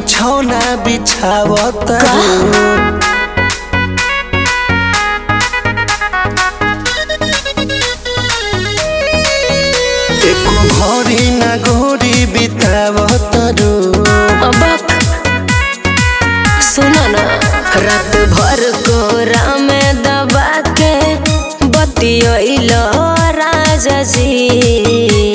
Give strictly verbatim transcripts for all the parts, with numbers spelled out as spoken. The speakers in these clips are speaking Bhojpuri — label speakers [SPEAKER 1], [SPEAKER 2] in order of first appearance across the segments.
[SPEAKER 1] बिछौना बिछावत एको घड़ी ना घड़ी बितावत
[SPEAKER 2] सुनो ना रात भर कोरा में दबा के बतियोइलो राजा जी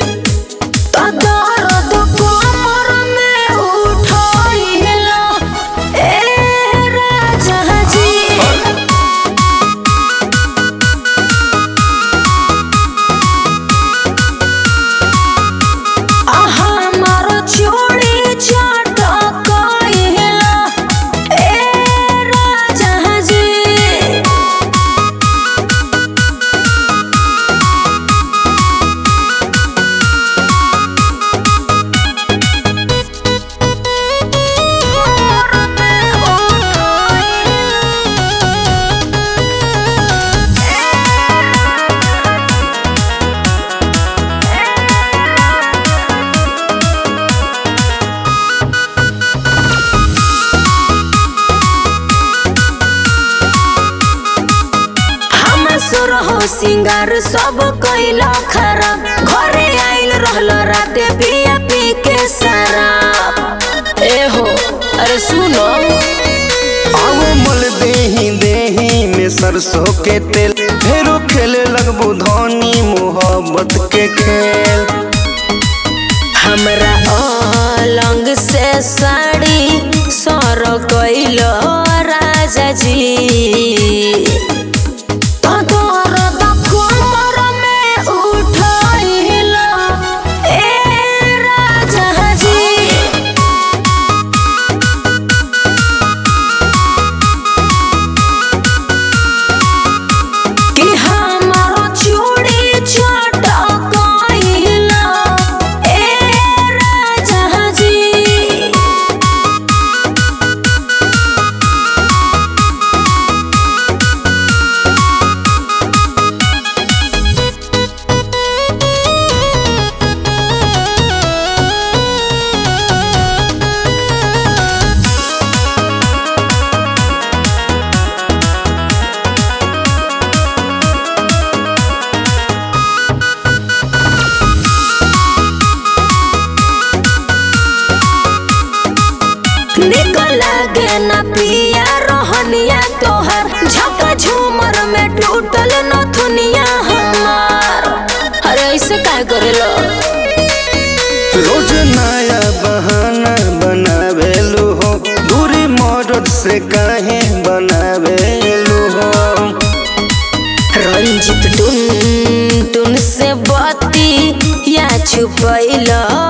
[SPEAKER 2] रहो सिंगार सब कइलो खराब घरे आइल रहलो राते पिया पी के शराब ए हो अरे सुनो
[SPEAKER 1] आओ मल देही देही में सरसों के तेल फेरो खेले लगबू धनी मोहब्बत के खेल
[SPEAKER 2] हमरा अलंग से साड़ी सर कइलो राजा जी लागे ना पिया रोहनिया तोहर झका झूमर में टूटल नथुनिया हमार अरे ऐसे काय करेलो
[SPEAKER 1] रोज नया बहाना बनावेलू हो दूरी मर्द से काहे बनावेलू हो
[SPEAKER 2] रंजित टुन टुन से बत्ती या छुपैलो